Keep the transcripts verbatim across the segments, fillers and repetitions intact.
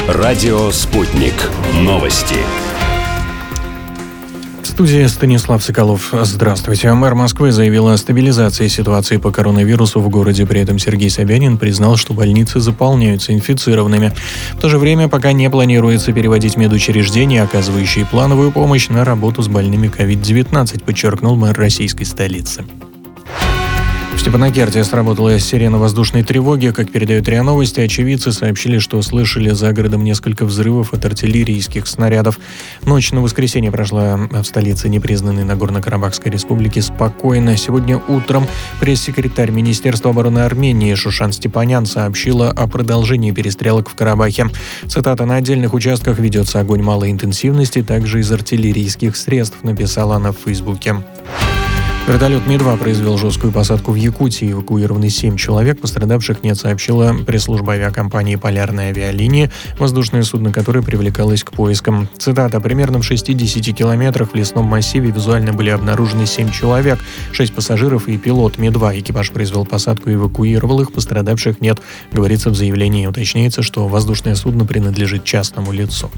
Радио «Спутник». Новости. В студии Станислав Соколов. Здравствуйте. Мэр Москвы заявил о стабилизации ситуации по коронавирусу в городе. При этом Сергей Собянин признал, что больницы заполняются инфицированными. В то же время пока не планируется переводить медучреждения, оказывающие плановую помощь, на работу с больными ковид девятнадцать, подчеркнул мэр российской столицы. В Степанакерте сработала сирена воздушной тревоги. Как передают РИА Новости, очевидцы сообщили, что слышали за городом несколько взрывов от артиллерийских снарядов. Ночь на воскресенье прошла в столице непризнанной Нагорно-Карабахской республики спокойно. Сегодня утром пресс-секретарь Министерства обороны Армении Шушан Степанян сообщила о продолжении перестрелок в Карабахе. Цитата: «На отдельных участках ведется огонь малой интенсивности, также из артиллерийских средств», написала она в Фейсбуке. Вертолет Ми два произвел жесткую посадку в Якутии. Эвакуированы семь человек, пострадавших нет, сообщила пресс-служба авиакомпании «Полярные авиалинии», воздушное судно которое привлекалось к поискам. Цитата: «Примерно в шестидесяти километрах в лесном массиве визуально были обнаружены семь человек, шесть пассажиров и пилот Ми два. Экипаж произвел посадку и эвакуировал их, пострадавших нет», говорится в заявлении. Уточняется, что воздушное судно принадлежит частному лицу.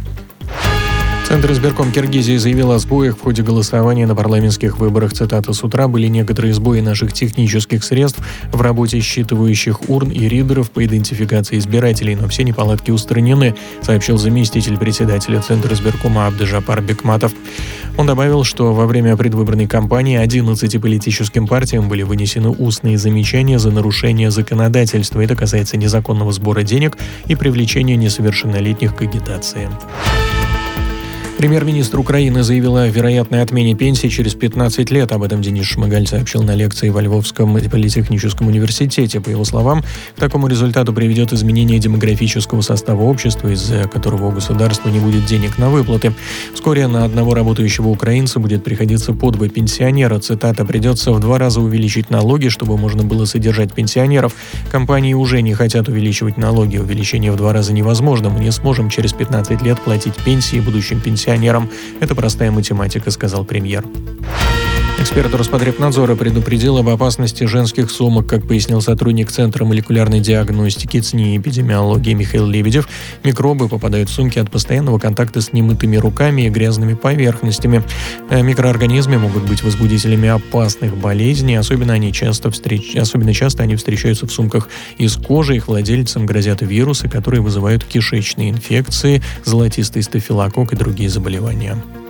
Центр избирком Киргизии заявил о сбоях в ходе голосования на парламентских выборах. Цитата: «С утра были некоторые сбои наших технических средств в работе считывающих урн и ридеров по идентификации избирателей, но все неполадки устранены», сообщил заместитель председателя Центра избиркома Абдыжапар Бекматов. Он добавил, что во время предвыборной кампании одиннадцати политическим партиям были вынесены устные замечания за нарушение законодательства. Это касается незаконного сбора денег и привлечения несовершеннолетних к агитации. Премьер-министр Украины заявил о вероятной отмене пенсии через пятнадцать лет. Об этом Денис Шмыгаль сообщил на лекции во Львовском политехническом университете. По его словам, к такому результату приведет изменение демографического состава общества, из-за которого у государства не будет денег на выплаты. Вскоре на одного работающего украинца будет приходиться по два пенсионера. Цитата: «Придется в два раза увеличить налоги, чтобы можно было содержать пенсионеров. Компании уже не хотят увеличивать налоги. Увеличение в два раза невозможно. Мы не сможем через пятнадцать лет платить пенсии будущим пенсионерам. Это простая математика», сказал премьер. Эксперт Роспотребнадзора предупредил об опасности женских сумок. Как пояснил сотрудник Центра молекулярной диагностики, ЦНИ и эпидемиологии Михаил Лебедев, микробы попадают в сумки от постоянного контакта с немытыми руками и грязными поверхностями. Микроорганизмы могут быть возбудителями опасных болезней, особенно, они часто встреч... особенно часто они встречаются в сумках из кожи. Их владельцам грозят вирусы, которые вызывают кишечные инфекции, золотистый стафилококк и другие заболевания.